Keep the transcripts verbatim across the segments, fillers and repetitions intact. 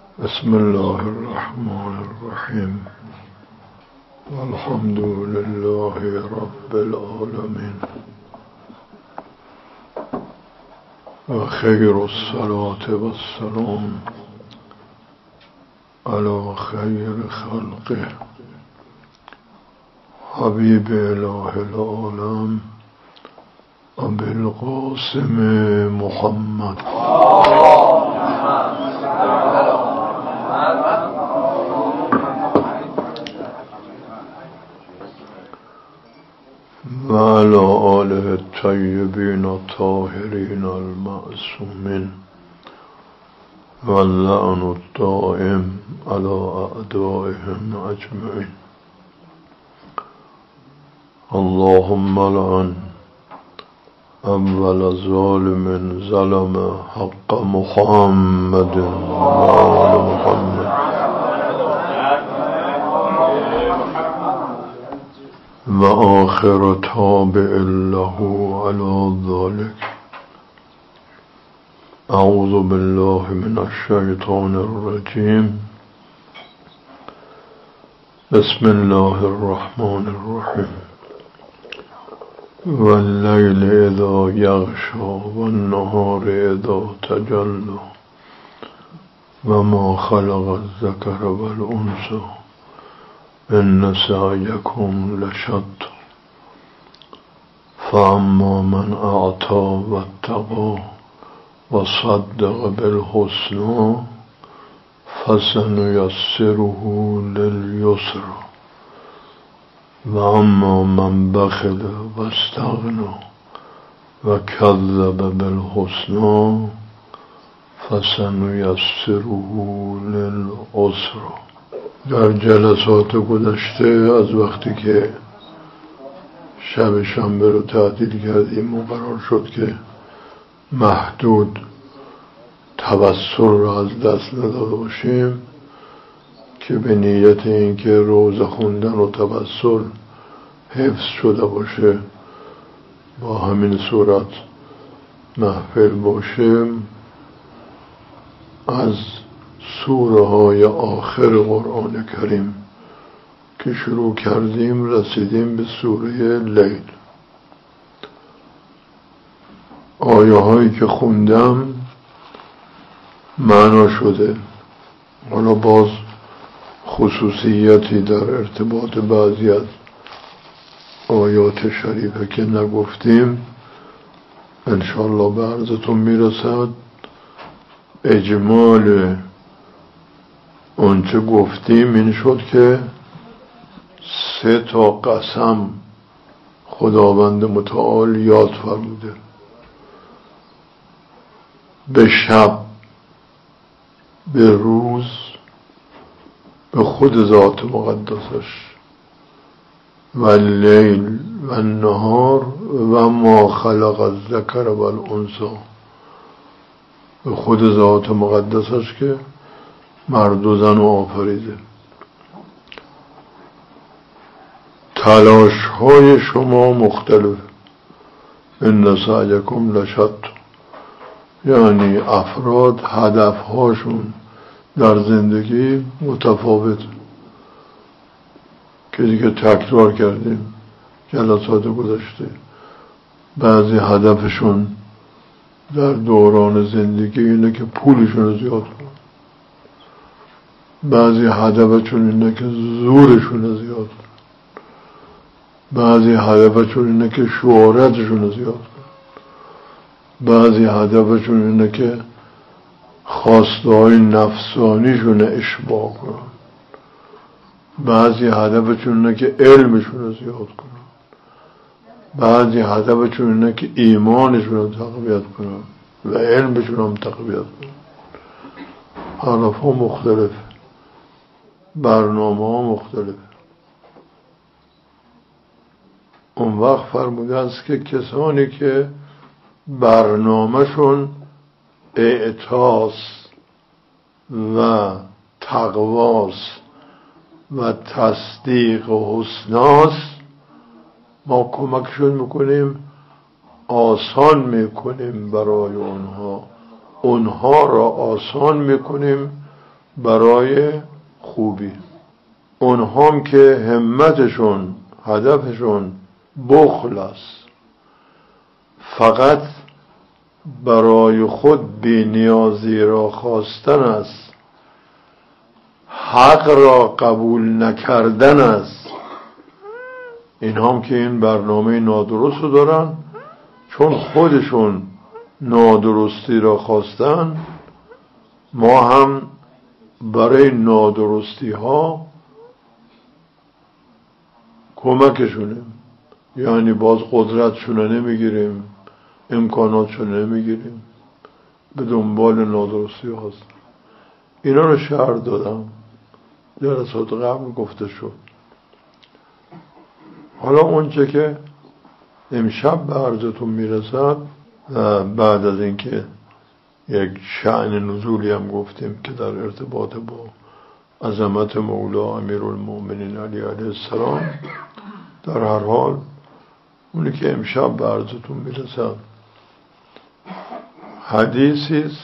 بسم الله الرحمن الرحیم الحمد لله رب العالمین و خیر الصلاة و السلام علی خیر خلقه حبیب اله العالم ابی القاسم محمد و علی آله الطیبین الطاهرین المعصومین و اللعن الدائم علی اعدائهم اجمعین. اللهم لعن اول ظالم ظلم حق محمد و آل محمد و آخر تابع له علی ذلك. اعوذ بالله من الشیطان الرجیم. بسم الله الرحمن الرحیم. واللیل اذا یغشی والنهار اذا تجلی و ما خلق الذکر والانثی ان سعیکم لشتی فاما من اعطی واتقی وصدق بالحسنی فسنیسره للیسری و اما من بخل و استغنی و کذب بالحسنی فسنیسره للعسری. در جلسات گذشته از وقتی که شب شنبه رو تعطیل کردیم و قرار شد که محدود تبصر رو از دست نداده باشیم که به نیت این که روزه خوندن و تبصر حفظ شده باشه با همین صورت محفل باشیم، از سوره های آخر قرآن کریم که شروع کردیم رسیدیم به سوره لیل. آیه هایی که خوندم معنا شده، حالا باز خصوصیتی در ارتباط بعضی از آیات شریفه که نگفتیم انشاءالله به عرضتون میرسد. اجمال اونچه گفتیم این شد که سه تا قسم خداوند متعال یاد فرموده: به شب، به روز، به خود ذات مقدسش، و لیل و نهار و ما خلق الذکر و الانثی، به خود ذات مقدسش که مرد و زن آفریده. تلاش های شما مختلف، ان سعیکم لشتی، یعنی افراد هدف هاشون در زندگی متفاوت که دیگه تکرار کردیم جلسات گذشته. بعضی هدفشون در دوران زندگی اینه که پولشون رو زیاد کنن، بعضی هدفشون اینه که زورشون رو زیاد کنن، بعضی هدفشون اینه که شهرتشون رو زیاد کنن، بعضی هدفشون اینه که خواسته های نفسانیشون اشباع کنن، بعضی هدفشون اینه که علمشون رو زیاد کنن، بعضی هدفشون اینه که ایمانشون رو تقویت کنن و علمشون هم تقویت کنن. هدف ها مختلف، برنامه ها مختلف. اون وقت فرموده است که کسانی که برنامهشون اعتاس و تقواس و تصدیق و حسناست، ما کمکشون میکنیم، آسان میکنیم برای اونها، اونها را آسان میکنیم برای خوبی. اونهام که همتشون هدفشون بخل است، فقط برای خود بی‌نیازی را خواستن است، حق را قبول نکردن است، این هم که این برنامه نادرست رو دارن، چون خودشون نادرستی را خواستن، ما هم برای نادرستی ها کمکشونیم. یعنی باز قدرتشون نمیگیریم، امکاناتشون نمیگیریم، به دنبال نادرستی هست. اینا رو شرح دادم، جلسات قبل گفته شد. حالا اونچه که امشب به عرضتون میرسد، بعد از اینکه یک شأن نزولی هم گفتیم که در ارتباط با عظمت مولا امیرالمؤمنین علی علیه السلام، در هر حال اونی که امشب به عرضتون میرسد حدیثی است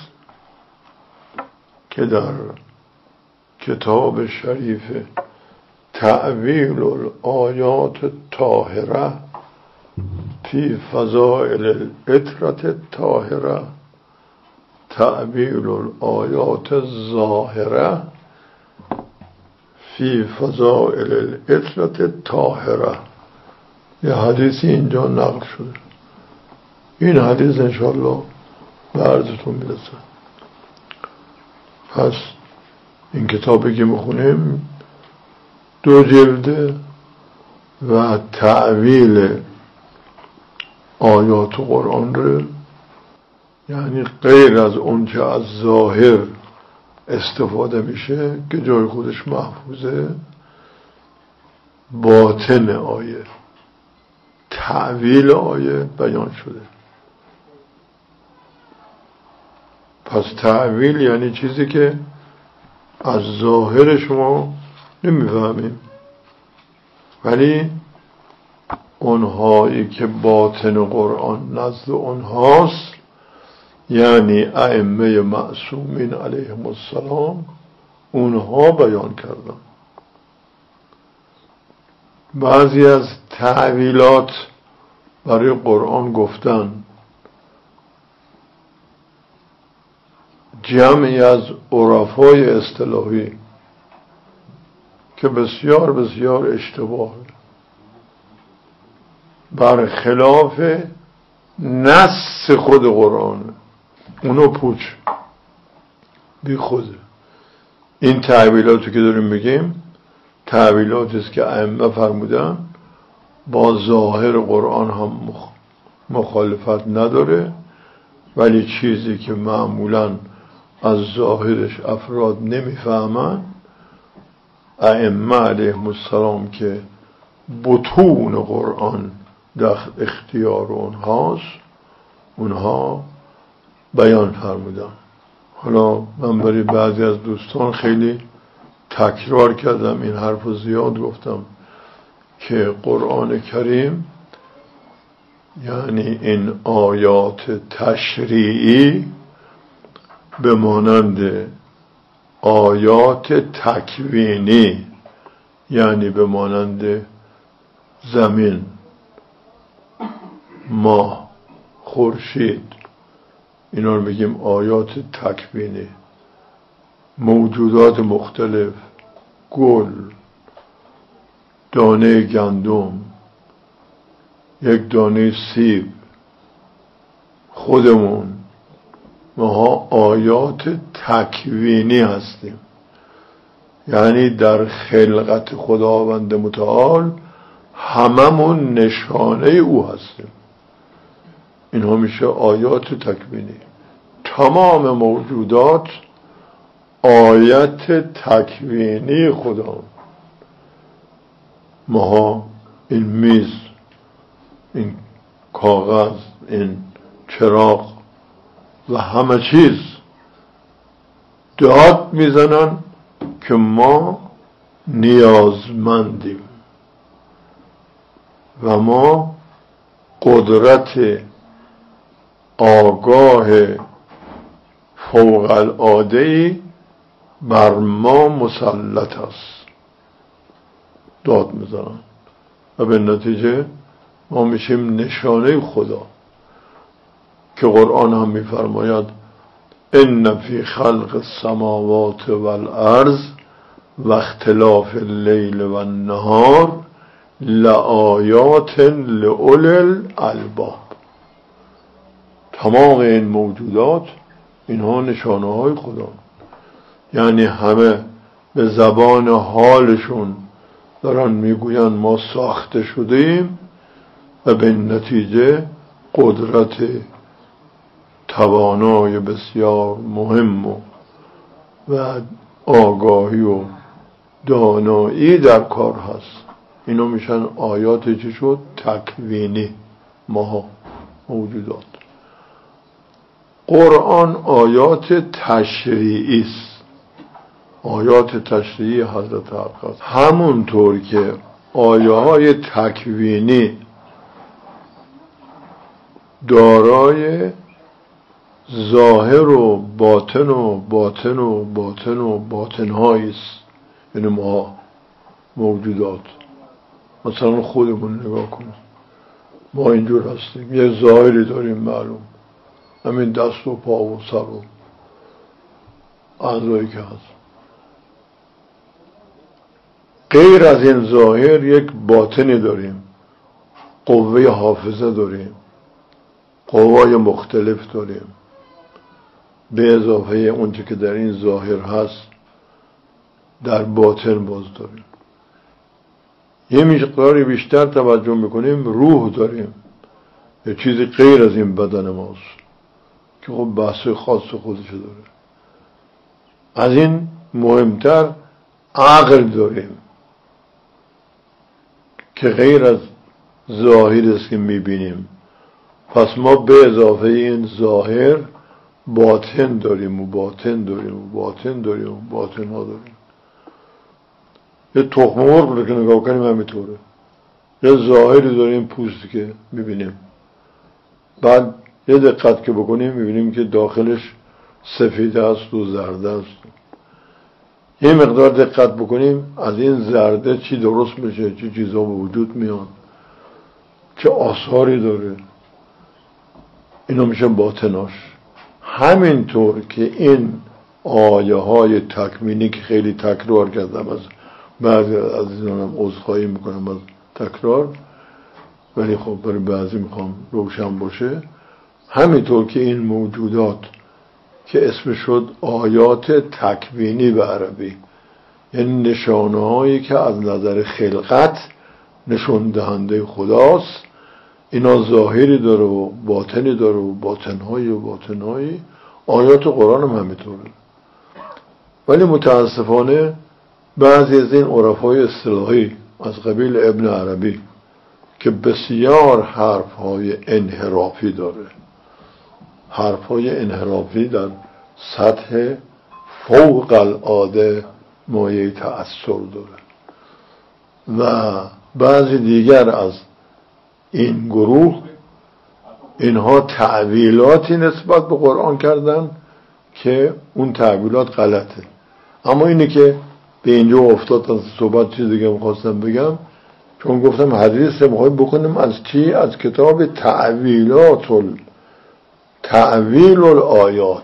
که در کتاب شریف تأویل الآیات الطاهره فی فضائل العطرة الطاهره، تأویل الآیات الظاهره فی فضائل العطرة الطاهره، یه حدیثی اینجا نقل شده. این حدیث انشاءالله به عرضتون میرسه. پس این کتابی که میخونیم دو جلده و تأویل آیات قرآن رو، یعنی غیر از اون که از ظاهر استفاده میشه که جای خودش محفوظه، باطن آیه، تأویل آیه بیان شده. پس تأویل یعنی چیزی که از ظاهر شما نمیفهمیم، ولی اونهایی که باطن قرآن نزد اونهاست، یعنی ائمه معصومین علیهم السلام، اونها بیان کردن. بعضی از تأویلات برای قرآن گفتن، جمعی از عرفای اصطلاحی که بسیار بسیار اشتباه، بر خلاف نص خود قرآن، اونو پوچ بی خوده. این تعبیلاتی که داریم میگیم تعبیلاتی است که ائمه فرمودن، با ظاهر قرآن هم مخالفت نداره، ولی چیزی که معمولاً از ظاهرش افراد نمیفهمن، ائمه علیهم السلام که بطون قرآن در اختیار اونهاست، اونها بیان فرمودن. حالا من برای بعضی از دوستان خیلی تکرار کردم، این حرف رو زیاد گفتم که قرآن کریم یعنی این آیات تشریعی به مانند آیات تکوینی، یعنی به مانند زمین، ماه، خورشید، اینا رو میگیم آیات تکوینی. موجودات مختلف، گل، دانه گندم، یک دانه سیب، خودمون، ماها آیات تکوینی هستیم، یعنی در خلقت خداوند متعال هممون نشانه او هستیم. اینها میشه آیات تکوینی. تمام موجودات آیت تکوینی خدا. ماها این میز، این کاغذ، این چراغ و همه چیز داد میزنن که ما نیازمندیم و ما قدرت آگاه فوق العاده‌ای بر ما مسلط است، داد میزنن و به نتیجه ما میشیم نشانه خدا که قرآن هم میفرماید ان فی خلق السماوات والارض و اختلاف اللیل و النهار لآیات لأولی الالباب. تمام این موجودات اینها نشانه های خدا، یعنی همه به زبان حالشون دارن میگوین ما ساخته شدیم و به نتیجه قدرت توانای بسیار مهم و, و آگاهی و دانایی در کار هست. اینا میشن آیات چی شد؟ تکوینی ماها موجودات. قرآن آیات تشریعی است، آیات تشریعی حضرت حق است. همونطور که آیه های تکوینی دارای ظاهر و باطن و باطن و باطن و باطن هایی است، یعنی ما موجودات مثلا خودمون نگاه کنیم، ما اینجور هستیم، یه ظاهری داریم معلوم، همین دست و پا و سر و اعضایی که هست. غیر از این ظاهر یک باطنی داریم، قوه حافظه داریم، قوای مختلف داریم، به اضافه اونچه که در این ظاهر هست در باطن باز داریم. یه مقداری بیشتر توجه میکنیم روح داریم، یه چیزی غیر از این بدن ماست که خب بحث خاص خودش داره. از این مهمتر عقل داریم که غیر از ظاهر است که میبینیم. پس ما به اضافه این ظاهر باطن داریم و باطن داریم و باطن داریم و باطن ها داریم. یه تخم مرغ رو که نگاه کنیم همینطوره، یه ظاهری داریم پوستی که میبینیم، بعد یه دقت که بکنیم میبینیم که داخلش سفید است و زرد است. یه مقدار دقت بکنیم از این زرده چی درست میشه، چی چیزا به وجود میان، چه آثاری داره، اینا میشه باطناش. همینطور که این آیه های تکوینی که خیلی تکرار کردم، از بعضی از اینانم عذرخواهی میکنم از تکرار، ولی خب برای بعضی میخوام روشن باشه، همینطور که این موجودات که اسم شد آیات تکوینی به عربی، یعنی نشانه هایی که از نظر خلقت نشون دهنده خداست، اینا ظاهری داره و باطنی داره و باطنهایی و باطنهایی. آیات قرآن هم همینطوره. ولی متاسفانه بعضی از این عرفای اصطلاحی از قبیل ابن عربی که بسیار حرفهای انحرافی داره، حرفهای انحرافی در سطح فوق العاده مایه تأثر داره، و بعضی دیگر از این گروه اینها تعویلاتی نسبت به قرآن کردن که اون تعویلات غلطه. اما اینه که به اینجا افتاد از صحبت چیز دیگه میخواستم بگم، چون گفتم حدیث میخوایم بکنیم از چی؟ از کتاب تعویلات ال... تعویل الآیات.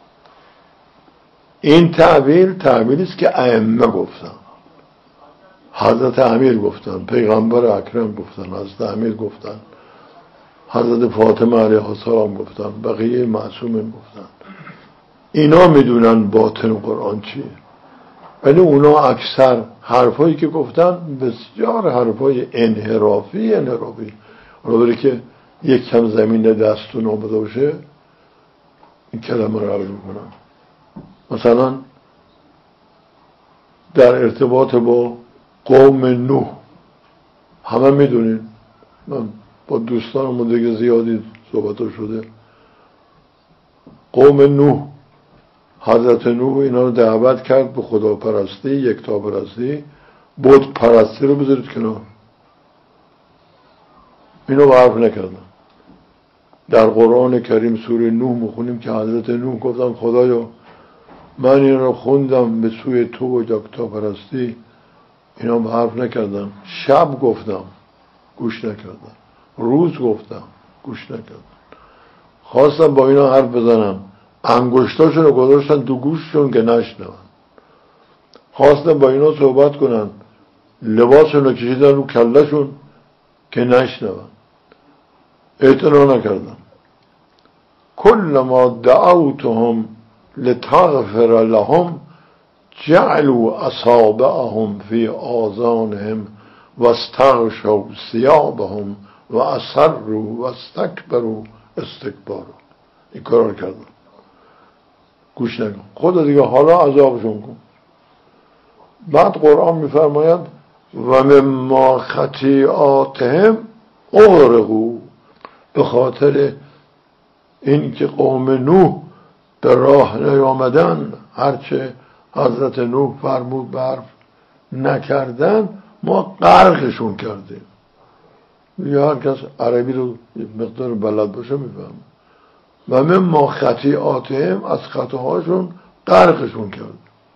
این تعویل تعویلی است که ائمه گفتن، حضرت امیر گفتن، پیغمبر اکرم گفتن، حضرت امیر گفتن، حضرت فاطمه علیه السلام گفتن، بقیه معصومین گفتن. اینا میدونن باطن قرآن چیه، ولی اونا اکثر حرفایی که گفتن بسیار حرفای انحرافی انحرافی رو که یک کم زمین دستون آمده باشه این کلمه رو عرض میکنم. مثلا در ارتباط با قوم نوح همه میدونین، من با دوستانم دیگه زیادی صحبت شده، قوم نوح حضرت نوح اینا رو دعوت کرد به خداپرستی، یکتاپرستی، بت پرستی رو بذارید کنار. اینو حرف نکردن. در قرآن کریم سوره نوح میخونیم که حضرت نوح گفتن خدایا من این رو خوندم به سوی تو و دکتر پرستی، اینا به حرف نکردم. شب گفتم گوش نکردم، روز گفتم گوش نکردم. خواستم با اینا حرف بزنم، انگشتاشون رو گذاشتن تو گوششون که نشنون. خواستم با اینا صحبت کنن، لباسشون رو کشیدن رو کلشون که نشنون. اعتنا نکردم. كلما دعوتهم لتغفر لهم جعلوا اصابعهم في آذانهم واستغشوا ثيابهم واصروا واستكبروا استکبارا. این کار کردم. گوش نکن. خدا دیگه حالا عذابشون کن. بعد قرآن میفرماید و مما خطیئاتهم اغرقوا، به خاطر این که قوم نوح به راه نیامدن، هرچه حضرت نوح فرمود برف نکردن، ما غرقشون کردیم. یا هر کس عربی رو مقدار بلد باشه میفهم. و مما خطیئاتهم، از خطاهاشون غرقشون کرد.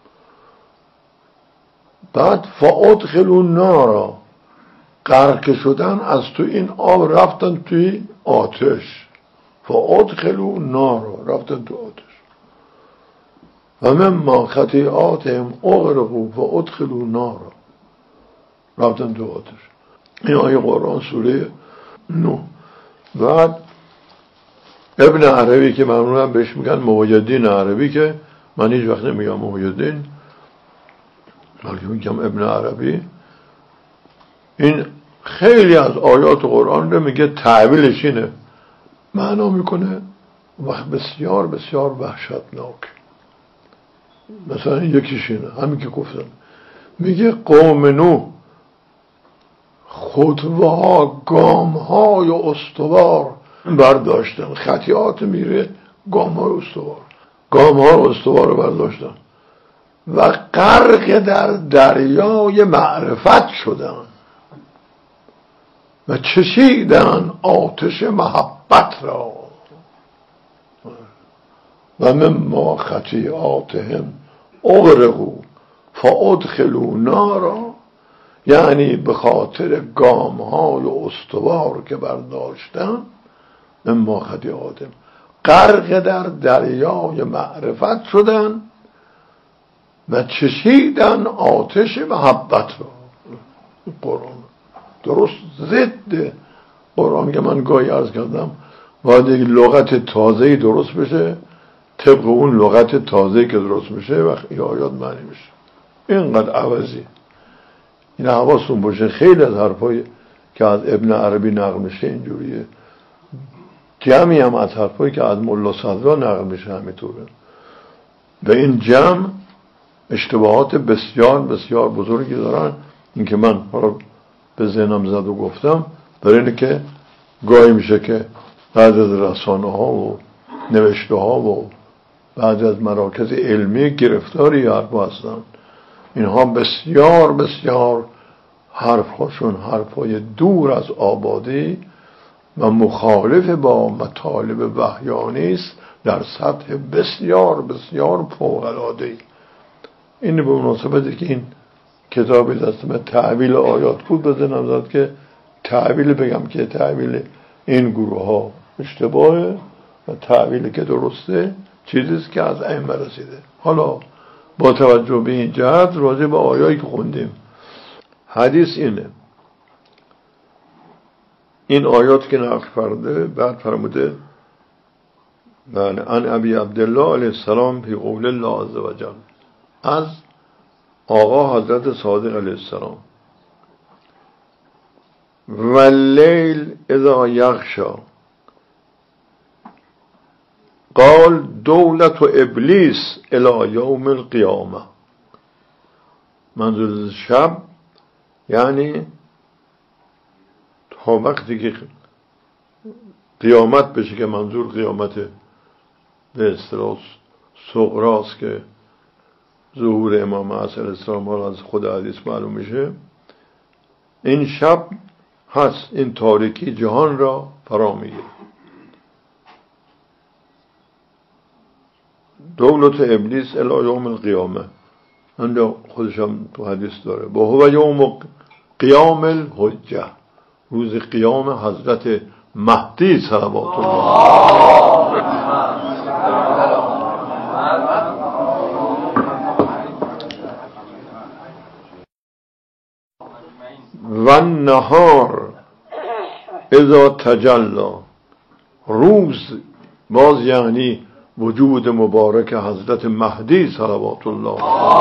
بعد فادخلوا النار، غرق شدن از تو این آب رفتن توی آتش. فادخلوا النار، رفتن تو آتش. و مما خطیئاتهم اغرقوا فادخلوا النار، رفتن تو آتش. این آیه قرآن سوره نوح. بعد ابن عربی که معمولا بهش میگن محی‌الدین عربی، که من هیچ وقت نمیگم محی‌الدین بلکه میگم ابن عربی، این خیلی از آیات قرآن رو میگه تعبیرش اینه، معنا میکنه و بسیار بسیار وحشتناک. مثلا یکیش اینه، همین که گفتم، میگه قوم نوح خطوه ها، گام های استوار برداشتن. خطیات میره گام های استوار، گام های استوار رو برداشتن و غرق در دریای معرفت شدن و چشیدن آتش محبت را. و مما خطیئاتهم اغرقوا فادخلوا نارا، یعنی به خاطر گام های استوار که برداشتن، مما خطیئاتهم غرق در دریای معرفت شدن و چشیدن آتش محبت را. قرآن درست ضد قرآن که من گاهی عرض کردم باید یک لغت تازه‌ای درست بشه، طبق اون لغت تازه‌ای که درست میشه و این آیات معنی میشه. اینقدر عوضی. این حواستون باشه، خیلی از حرفای که از ابن عربی نقل میشه اینجوریه، جمعی هم از حرفایی که از ملا صدرا نقل میشه همینطوره. و این جمع اشتباهات بسیار بسیار بزرگی دارن. این که من حالا به ذهنم زد و گفتم برای اینه که گاهی میشه که بعد از رسانه ها و نوشته ها و بعد از مراکز علمی گرفتاری حرفا هستن. اینها بسیار بسیار حرفهاشون حرفای دور از آبادی و مخالف با مطالب وحیانی است در سطح بسیار بسیار فوق‌العاده‌ای. این به مناسبتی که این کتابی دست من تعبیل آیات بود بزنم زد که تعبیل بگم که تعبیل این گروه ها اشتباهه و تعبیلی که درسته چیزیست که از ائمه رسیده. حالا با توجه به این جهت راجع به آیایی که خوندیم، حدیث اینه، این آیات که نقل فرده بعد فرموده من عن ابی عبدالله علیه السلام فی قول الله عز و جل، از آقا حضرت صادق علیه السلام، واللیل اذا یغشا قال دولت و ابلیس الی یوم القیامه. منظور شب یعنی تا وقتی که قیامت بشه، که منظور قیامت به اصطلاح صغراست که ظهور امام عصر علیه السلام از خود حدیث معلوم میشه. این شب هست، این تاریکی جهان را فرا میگیره. دولت ابلیس الی یوم القیامه، اونجا خودش هم تو حدیث داره، با هو یوم قیام الحجه، روز قیام حضرت مهدی صلوات الله. و النهار اذا تجلی، روز باز یعنی وجود مبارک حضرت مهدی صلوات الله.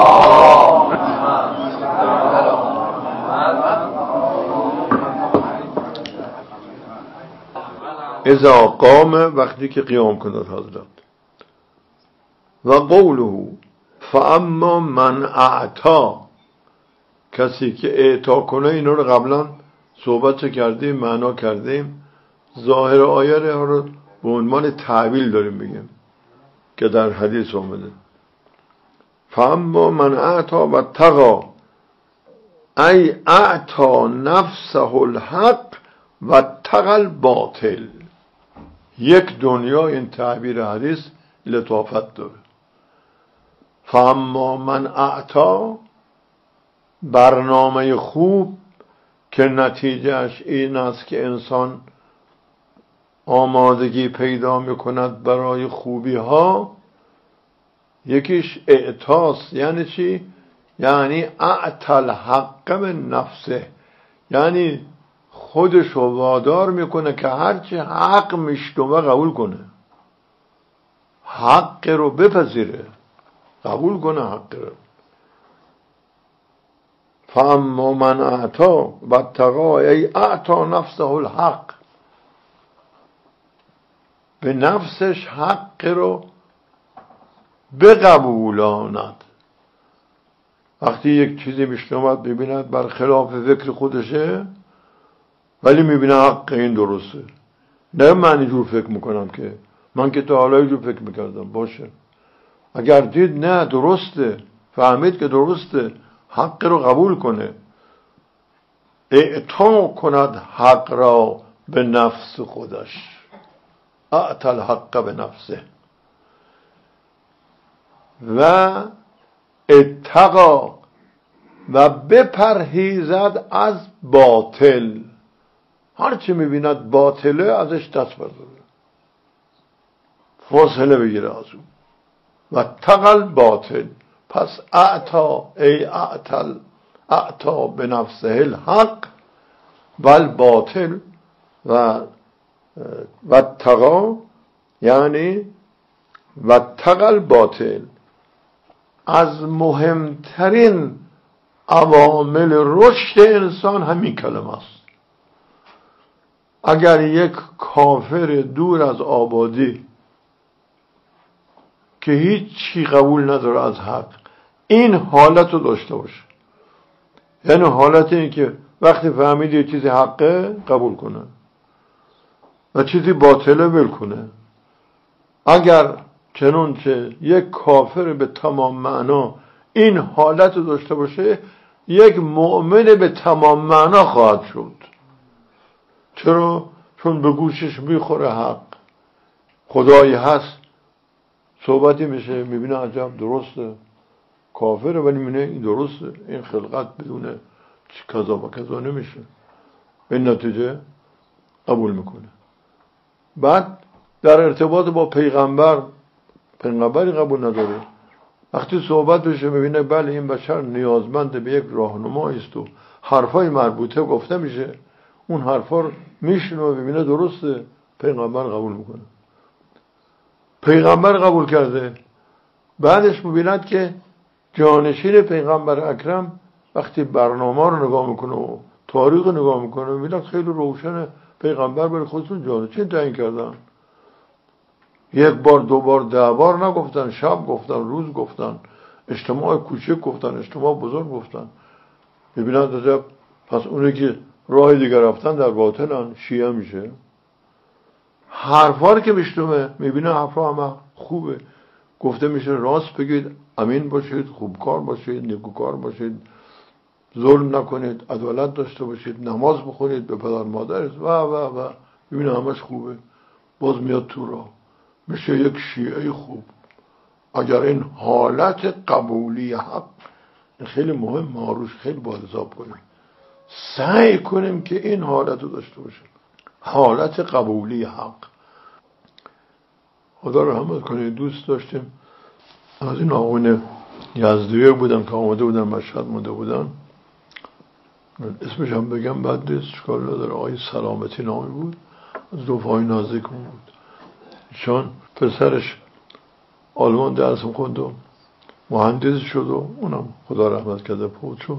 اذا قام، وقتی که قیام کند حضرت. و قوله فاما من اعطا، کسی که اعطا کنه، اینو رو قبلا صحبت کردیم، معنا کردیم. ظاهر آیه رو به عنوان تعبیل داریم بگیم که در حدیث آمده. فاما من اعطا و تقا، ای اعطا نفسه الحق و تقا الباطل. یک دنیا این تعبیر حدیث لطافت داره. فاما من اعطا، برنامه خوب که نتیجهش این است که انسان آمادگی پیدا میکند برای خوبی ها، یکیش اعطاست. یعنی چی؟ یعنی اعطل حق من نفسه، یعنی خودشو وادار میکنه که هرچی حق میشنوه قبول کنه، حق رو بپذیره، قبول کنه حق رو. فاما من اعطا و اتقا، ای اعطا نفسه الحق، به نفسش حق رو بقبولاند. وقتی یک چیزی میشنود ببیند بر خلاف فکر خودشه، ولی میبینه حق این درسته، نه من اینجور فکر میکنم که من که تا حالا اینجور فکر میکردم. باشه، اگر دید نه درسته، فهمید که درسته، حق رو قبول کنه، اعطا کند حق را به نفس خودش. اعطى الحق به نفسه و اتقا، و بپرهیزد از باطل. هرچی میبیند باطله ازش دست برداره، فاصله بگیره از اون. و تقل باطل، پس اعطا، ای اعطل اعطا به نفسه الحق و الباطل و و تقا، یعنی و تقل باطل. از مهمترین عوامل رشد انسان همین کلمه است. اگر یک کافر دور از آبادی که هیچ چی قبول نداره از حق، این حالت رو داشته باشه، یعنی حالت این که وقتی فهمید یه چیزی حقه قبول کنه و چیزی باطله ول کنه. اگر چنانچه یک کافر به تمام معنا این حالت رو داشته باشه، یک مؤمن به تمام معنا خواهد شد. چرا؟ چون به گوشش میخوره حق، خدایی هست، صحبتی میشه میبینه عجب درسته، کافره ولی میبینه این درسته، این خلقت بدونه کذا و کذا نمیشه، این نتیجه قبول میکنه. بعد در ارتباط با پیغمبر، پیغمبری قبول نداره، وقتی صحبت بشه میبینه بله این بشر نیازمند به یک راهنمایی است و حرفای مربوطه گفته میشه، اون حرفا رو میشنه و ببینه درسته، پیغمبر قبول میکنه. پیغمبر قبول کرده، بعدش میبیند که جانشین پیغمبر اکرم وقتی برنامه رو نگاه میکنه و تاریخ رو نگاه میکنه میبیند خیلی روشنه، پیغمبر برای خودشون جانشین تعیین کردن. یک بار دو بار ده بار نگفتن، شب گفتن، روز گفتن، اجتماع کوچک گفتن، اجتماع بزرگ گفتن. میبیند عجب، پس اونی که راه دیگر رفتن در باطلن، شیعه میشه. حرفا رو که میشنوه میبینه حرفا همه خوبه، گفته میشه راست بگید، امین باشید، خوبکار باشید، نیکوکار باشید، ظلم نکنید، عدالت داشته باشید، نماز بخونید، به پدر مادرت و و و میبینه همش خوبه. باز میاد تو راه، میشه یک شیعه خوب، اگر این حالت قبولی حق، خیلی مهم، ما روش خیلی باید حساب کنیم، سعی کنیم که این حالت رو داشته باشیم، حالت قبولی حق. خدا رحمت کنه، دوست داشتیم از این آقایون یزدیه بودن که آمده بودن مشهد مونده بودن، اسمش هم بگم بعد نیست، اشکال نداره، آقای سلامتی نامی بود، از رفقای نزدیکمون بود. چون پسرش آلمان درس خوند و مهندس شد و اونم خدا رحمت کرده فوت شد.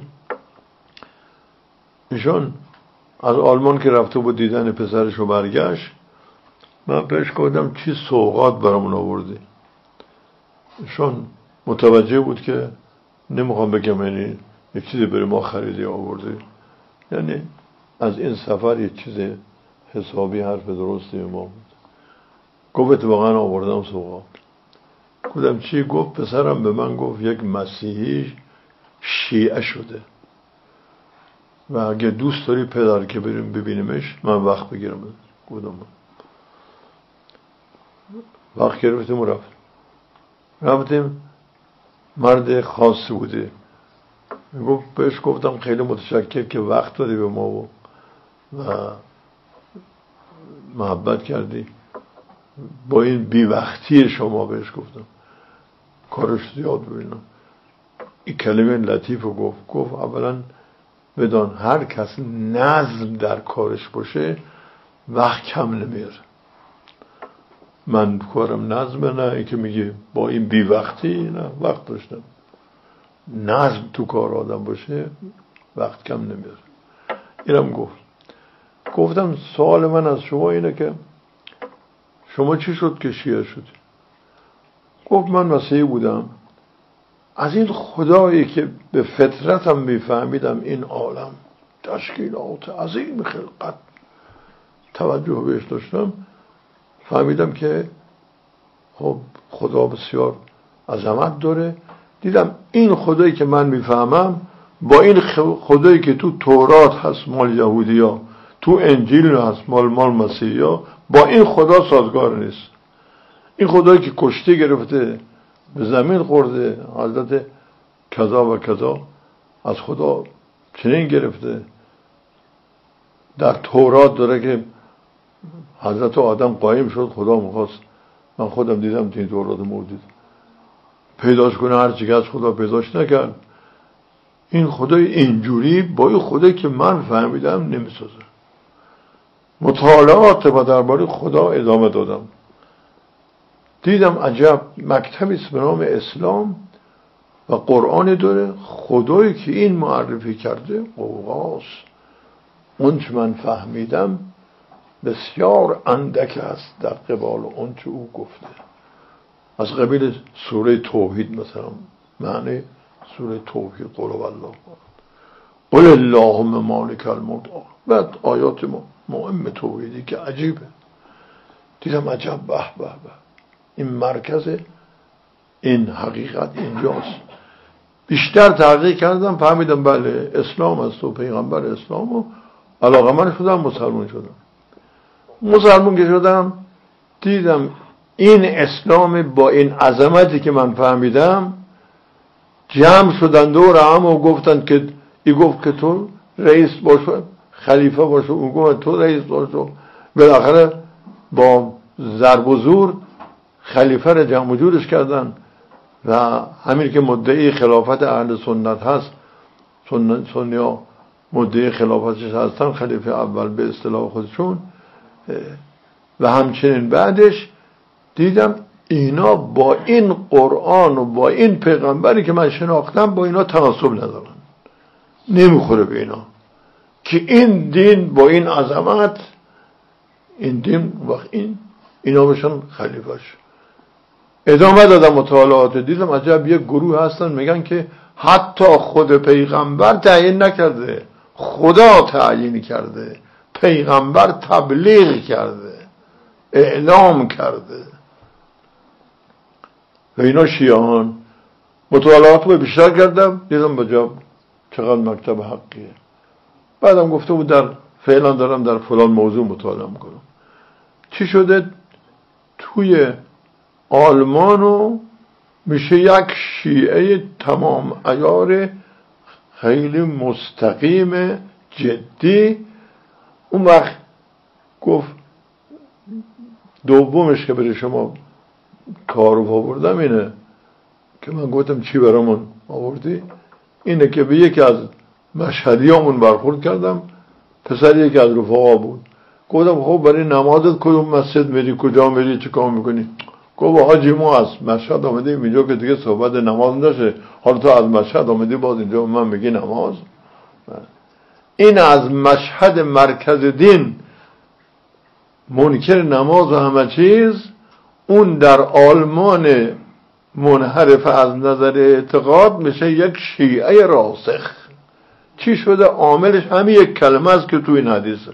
ایشان از آلمان که رفته بود دیدن پسرش رو برگشت، من بهش گفتم چی سوغات برامون آوردی؟ ایشان متوجه بود که نمیخوام بگم یعنی یک چیزی برای ما خریدی آورده، یعنی از این سفر یک چیز حسابی حرف درستی ما بود. گفت واقعا آوردم سوغات. گفتم چی؟ گفت پسرم به من گفت یک مسیحی شیعه شده و اگه دوست داری پدر که بریم ببینیمش من وقت بگیرم. گفتم وقت گرفتیم و رفت رفتیم مرد خاصی بوده. گفت بهش گفتم خیلی متشکر که وقت دادی به ما و محبت کردی با این بی وقتی شما. بهش گفتم کارش زیاد ببینم. این کلمه لطیف رو گفت. گفت اولا بدان هر کس نظم در کارش باشه وقت کم نمیاره. من کارم نظمه، نه ای که میگه با این بی وقتی، نه وقت داشتم. نظم تو کار آدم باشه وقت کم نمیاره. اینم گفت. گفتم سوال من از شما اینه که شما چی شد که شیعه شدی؟ گفت من مسیحی بودم، از این خدایی که به فطرتم میفهمیدم این عالم تشکیلات عظیم خلقت توجه بهش داشتم، فهمیدم که خب خدا بسیار عظمت داره. دیدم این خدایی که من میفهمم با این خدایی که تو تورات هست مال یهودیا، تو انجیل هست مال مال مسیحیا، با این خدا سازگار نیست. این خدایی که کشتی گرفته به زمین خورده، حضرت کذا و کذا از خدا چنین گرفته، در تورات داره که حضرت آدم قایم شد، خدا میخواست، من خودم دیدم تو این تورات موجود، پیداش کنه، هرچی که از خدا پیداش نکرد. این خدای اینجوری با این خدایی که من فهمیدم نمیسازه. مطالعات و درباره خدا ادامه دادم، دیدم عجب مکتبی است به نام اسلام و قرآن داره. خدایی که این معرفی کرده قوقاست. اون چه من فهمیدم بسیار اندک است در قبال اون چه او گفته. از قبیل سوره توحید مثلا، معنی سوره توحید قل والله قل اللهم مالک الملک، بعد آیات مهم توحیدی که عجیبه. دیدم عجب به به به، این مرکز این حقیقت اینجاست. بیشتر تحقیق کردم فهمیدم بله اسلام است و پیغمبر اسلام و علاقه من شدم، مسلمان شدم. مسلمان که شدم دیدم این اسلام با این عظمتی که من فهمیدم جمع شدن دور هم و گفتن که ای گفت که تو رئیس باشه، خلیفه باشه، اون گفت تو رئیس باشه. بالاخره با ضرب و زور خلیفه را جمع جورش کردن و همین که مدعی خلافت اهل سنت هست، سنی ها مدعی خلافتش هستن، خلیفه اول به اصطلاح خودشون. و همچنین بعدش دیدم اینا با این قرآن و با این پیغمبری که من شناختم با اینا تناسب ندارن، نمیخوره به اینا، که این دین با این عظمت، این دین وقت این اینا بشن خلیفهش. ادامه دادم مطالعات، دیدم عجب یک گروه هستن میگن که حتی خود پیغمبر تعیین نکرده، خدا تعیین کرده، پیغمبر تبلیغ کرده، اعلام کرده. و اینا شیعان. مطالعات رو بیشتر کردم، دیدم بجا چقدر مکتب حقیه. بعدم گفته بود در فعلا دارم در فلان موضوع مطالعه میکنم. چی شده؟ توی آلمان و میشه یک شیعه تمام عیار خیلی مستقیم جدی. اون وقت گفت دومش که برای شما کار رو آوردم اینه که من گفتم چی برامون آوردی؟ اینه که به یکی از مشهدیامون برخورد کردم، پسر یکی از رفقا بود. گفتم خب برای نمازت کدوم مسجد میری، کجا میری، چه کار میکنی؟ گفت حاجی ما از مشهد آمدیم اینجا که دیگه صحبت نماز نشه، حالا تو از مشهد آمدی باز اینجا من میگی نماز؟ این از مشهد مرکز دین منکر نماز و همه چیز، اون در آلمان منحرف از نظر اعتقاد میشه یک شیعه راسخ. چی شده؟ عاملش همین یک کلمه است که تو این حدیثه: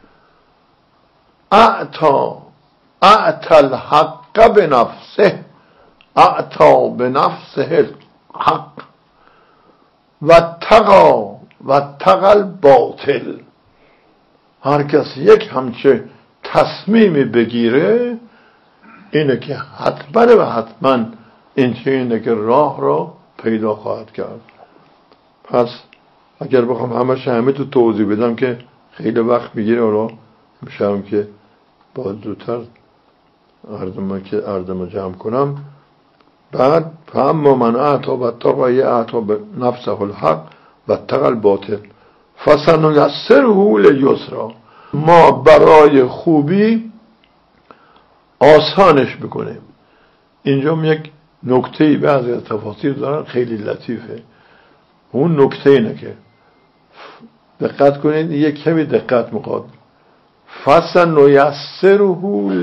اعطا اعطا الحق بنفسه، اعطا بنفسه الحق و تقا و تقا الباطل. هر کس یک همچه تصمیمی بگیره اینه که حتما و حتما این چه اینه که راه را پیدا خواهد کرد. پس اگر بخوام همش همه تو توضیح بدم که خیلی وقت میگیره، حالا میشم که باید زودتر عرضم که عرضم جمع کنم. بعد فاما من اعطا و تقی اعطا بنفسه الحق و تقی الباطل فسنیسره لیسرا. ما برای خوبی آسانش بکنیم. اینجا یک نکته‌ای بعضی از تفاسیر دارن خیلی لطیفه. اون نکته اینه که دقت کنید، یک کمی دقت میخواد. فسنیسره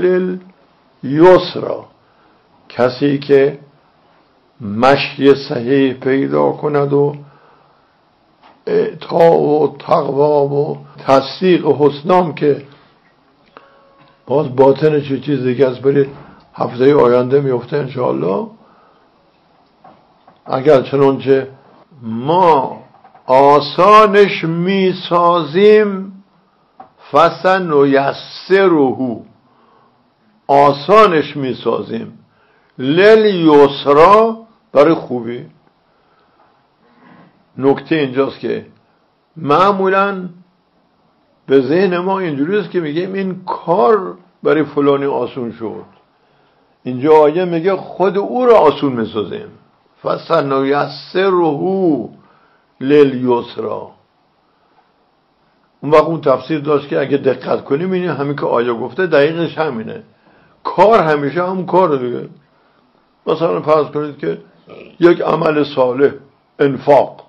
لیسرا، کسی که مشی صحیح پیدا کند و اعطا و تقوا و تصدیق و حسنام که باز باطنش چه چیز دیگه است، برید هفته آینده میفته انشاءالله. اگر چنانچه ما آسانش میسازیم، فسنیسره، آسانش میسازیم، لیسرا، برای خوبی. نکته اینجاست که معمولاً به ذهن ما اینجوری است که میگیم این کار برای فلانی آسون شد. اینجا آیه میگه خود او را آسون میسازیم، فسنیسره لیسرا. اون وقت اون تفسیر داشت که اگه دقت کنیم این همین که آیه گفته دقیقش همینه. کار همیشه هم کار دیگه. مثلا فرض کنید که یک عمل صالح، انفاق،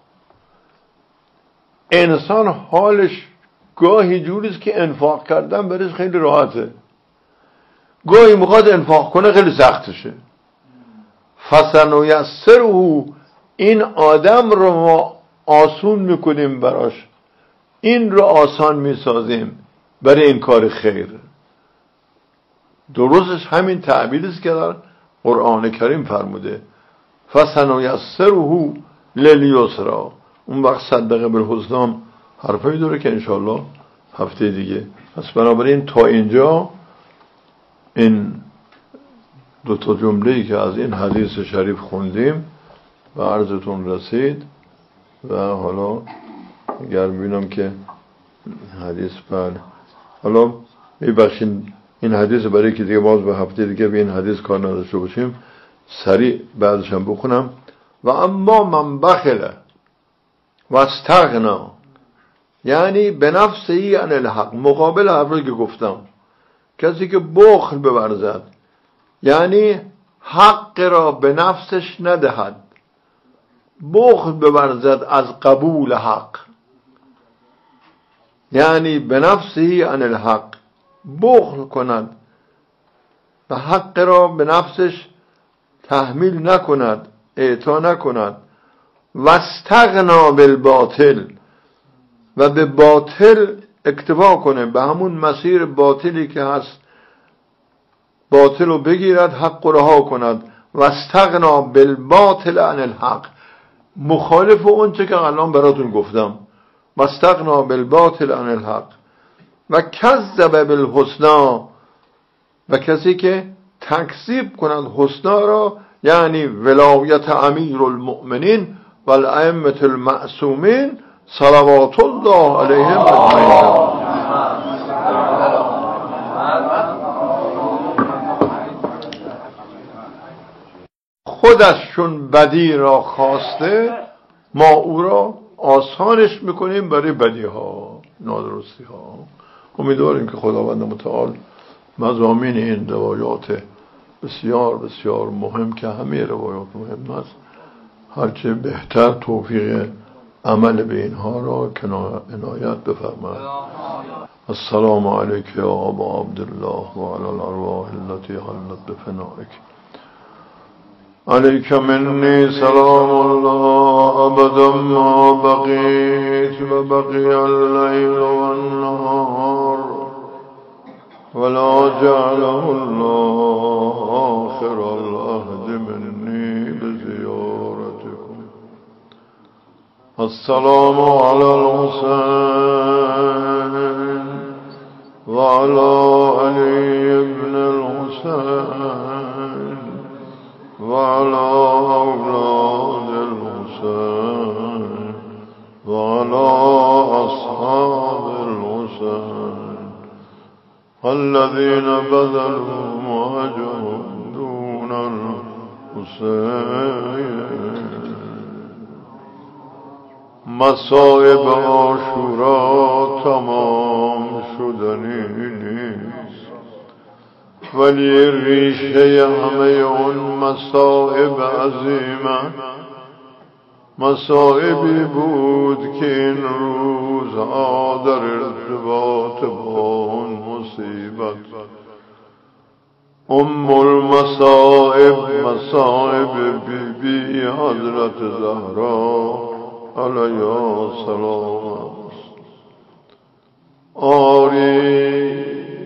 انسان حالش گاهی جوریست که انفاق کردن برش خیلی راحته، گاهی میخواد انفاق کنه خیلی سختشه. فسنیسره، این آدم رو ما آسون میکنیم براش، این رو آسان میسازیم برای این کار خیر. درستش همین تعبیری است که در قرآن کریم فرموده، فسنیسره لیسرا. اون وقت صدقه بالحسنی حرفی داره که انشاءالله هفته دیگه. پس بنابراین تا اینجا این دو تا جمله‌ای که از این حدیث شریف خوندیم و عرضتون رسید. و حالا اگر ببینم که حدیث بعد، حالا میبخشین این حدیث برای که دیگه باز به هفته دیگه به این حدیث کار نداشته باشیم، سریع بعدش هم بخونم. و اما من بخل و استغنا، یعنی به نفسه عن الحق، مقابل حرفی که گفتم، کسی که بخل بورزد، یعنی حق را به نفسش ندهد، بخل بورزد از قبول حق، یعنی به نفسه عن الحق، بخل کند و حق را به نفسش تحمیل نکند، اعطا نکند. و استغنا بالباطل، و به باطل اکتفا کنه، به همون مسیر باطلی که هست باطل رو بگیرد، حق رو رها کند. و استغنا بالباطل عن الحق، مخالف اون چه که الان براتون گفتم. و استغنا بالباطل عن الحق. و کذب بالحسنا، و کسی که تکذیب کند حسنا را، یعنی ولایت امیر المؤمنین و الائمه المعصومین صلوات الله علیهم اجمعین. خودش چون بدی را خواسته ما او را آسانش میکنیم برای بدی ها، نادرستی ها. امیدواریم که خداوند متعال مضامین این روایات بسیار بسیار مهم که همه روایات مهم است هرچه بهتر توفیق عمل به اینها را عنایت بفرماید. السلام علیک یا ابا عبدالله و علی الارواح التي حلت بفنائک. علیک منی سلام الله ابدا ما بقیت و بقی اللیل و النهار ولا جعله الله آخر العهد منی بزیارتكم. السلام علی الحسین و علی علی ابن الحسین و علی اولاد الحسین و علی اصحاب الحسین الذين بذلوا ما دون الحسین. مصائب عاشورا تمام شدنی نیست، ولی ریشه همه اون مصائب عظیمه مصائبی بود که این روزها در ارتباط با اون مصیبت ام المصائب مصائب بی بی حضرت زهرا علیها السلام است. آری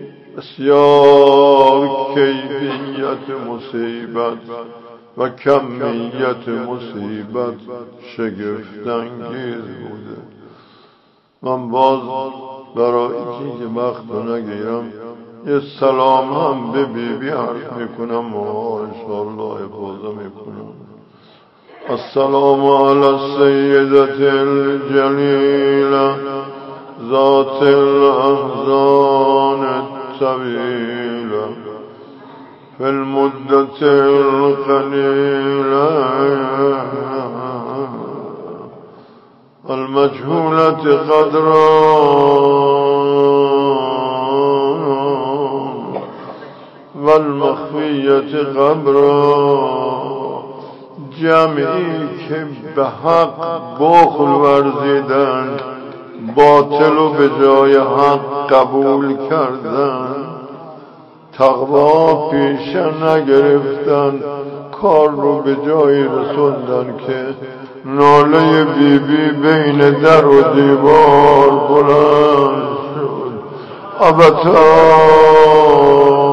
بسیار کیفیت مصیبت و کمیت مصیبت شگفت‌انگیز بوده. من باز برای اینکه وقت نگیرم یه سلام هم به بی بی عرض میکنم و انشاءالله حفاظه میکنم. السلام علی السیدة الجلیلة ذات الاحزان الطویلة في المدة القليلة المجهولة قدرا والمخفية قبرا. جمعی که به حق بخل ورزیدن، باطل و به جای حق قبول کردن، تقوا پیشه نگرفتن، کار رو به جای رسوندن که ناله بی بی بین در و دیوار بلند شد. ابتا